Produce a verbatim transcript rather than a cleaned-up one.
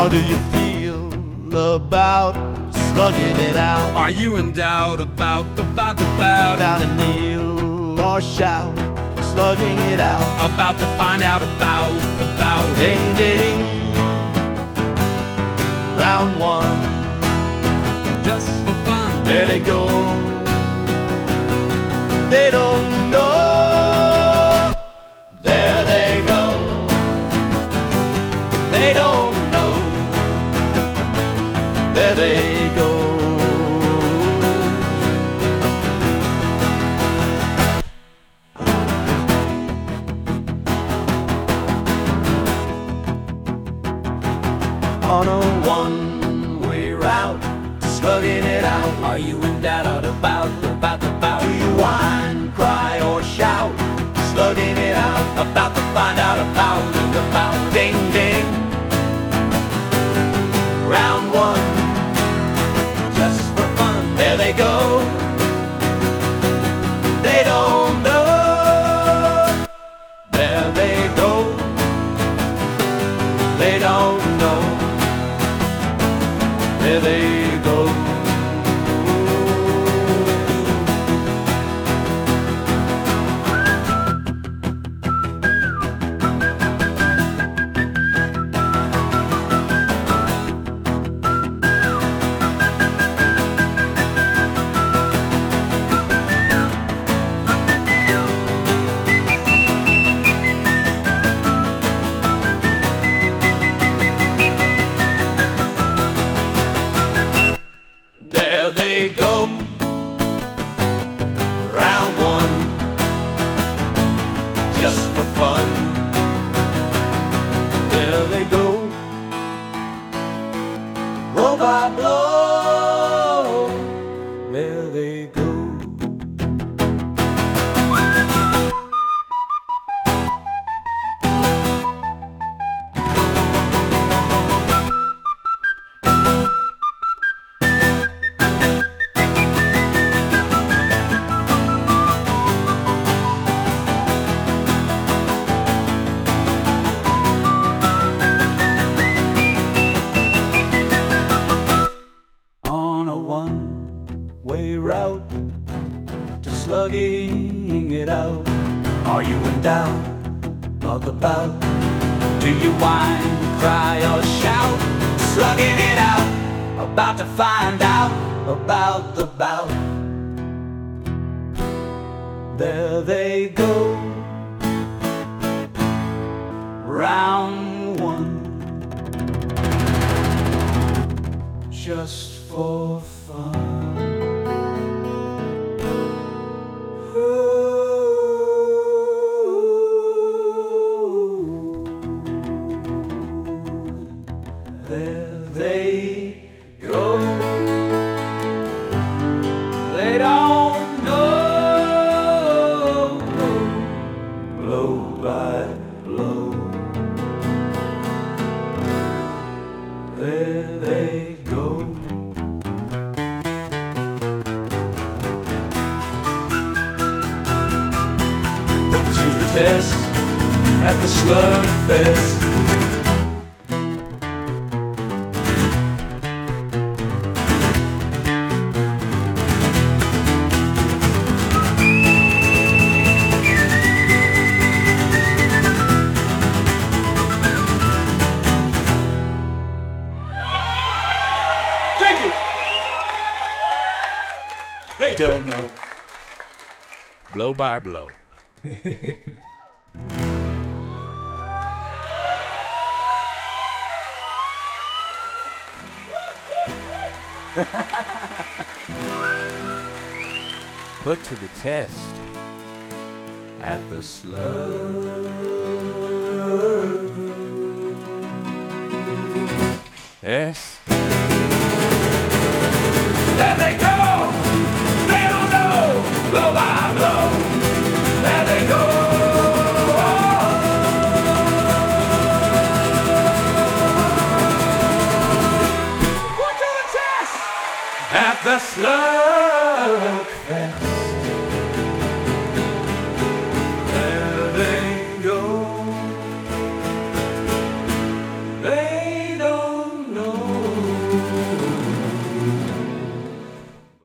How do you feel about slugging it out? Are you in doubt about, about, about? About to kneel or shout, slugging it out. About to find out about, about. Ding, ding. Round one. Just for fun. There they go. They don't know. There they go. They don't know. There they go. On a one-way route, slugging it out. Are you in doubt about, about, about? Do you whine, cry, or shout? Slugging it out. About to find out about, about. Ding, ding. Round one. Just for fun. There they go. They don't know. There they go. They don't know. There they go. There they go. Round one. Just for fun. There they go. Blow by blow. There they go. On a one-way route to slugging it out. Are you in doubt of about? Do you whine, cry, or shout? Slugging it out, about to find out about the bout. There they go. Round one. Just for fun. There they go. They don't know. Blow by blow. There they go. Put to the test at the Slug Fest. Thank you. They don't know. Blow by blow. Put to the test at the Slug. Yes. There they go. They don't know. Blow by blow. There they go. Put to the test at the Slug.